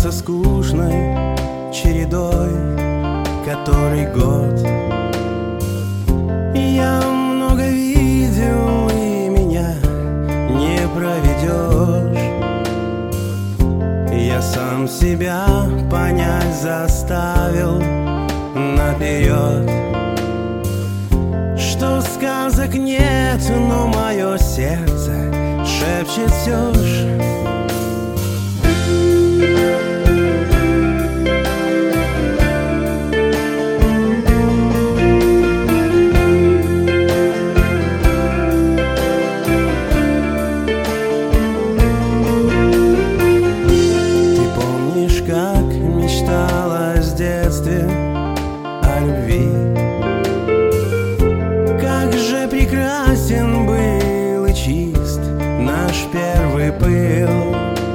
кажется скучной чередой который год. Я много видел, и меня не проведешь. Я сам себя понять заставил наперед, что сказок нет, но мое сердце шепчет все ж. О любви, как же прекрасен был и чист наш первый пыл.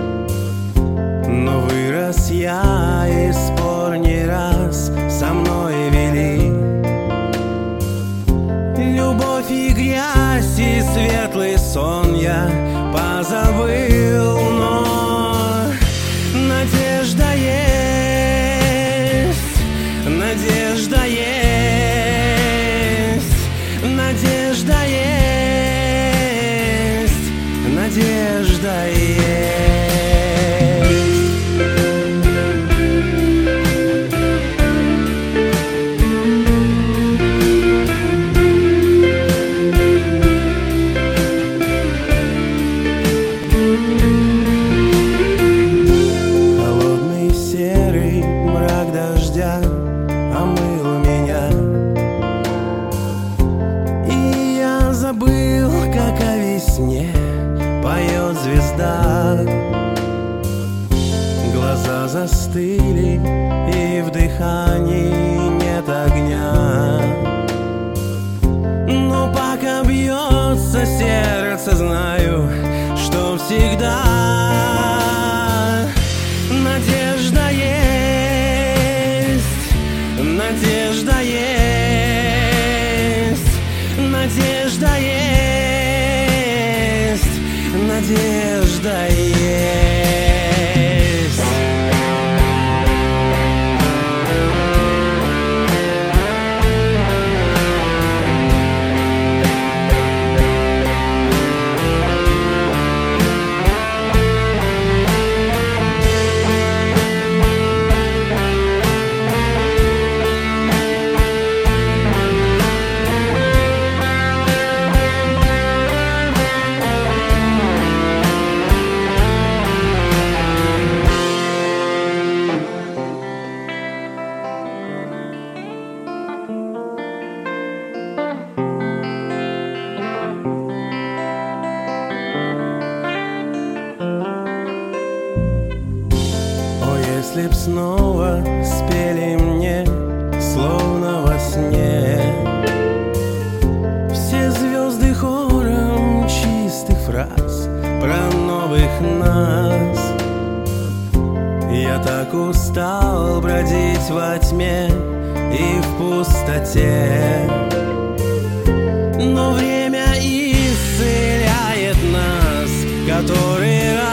Но вырос я, и спор не раз со мной вели. Любовь и грязь, и светлый сон я позабыл, но надежда есть. Надежда есть, надежда есть, надежда есть. Холодный серый мрак дождя омыл меня, и я забыл, как о весне поет звезда. Глаза застыли, и в дыхании нет огня. Но пока бьется сердце, знаю, что всегда надежда есть. Надежда есть, надежда есть, надежда есть. Если б снова спели мне, словно во сне, все звезды хором чистых фраз про новых нас. Я так устал бродить во тьме и в пустоте, но время исцеляет нас который раз.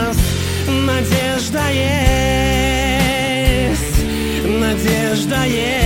Надежда есть, надежда есть.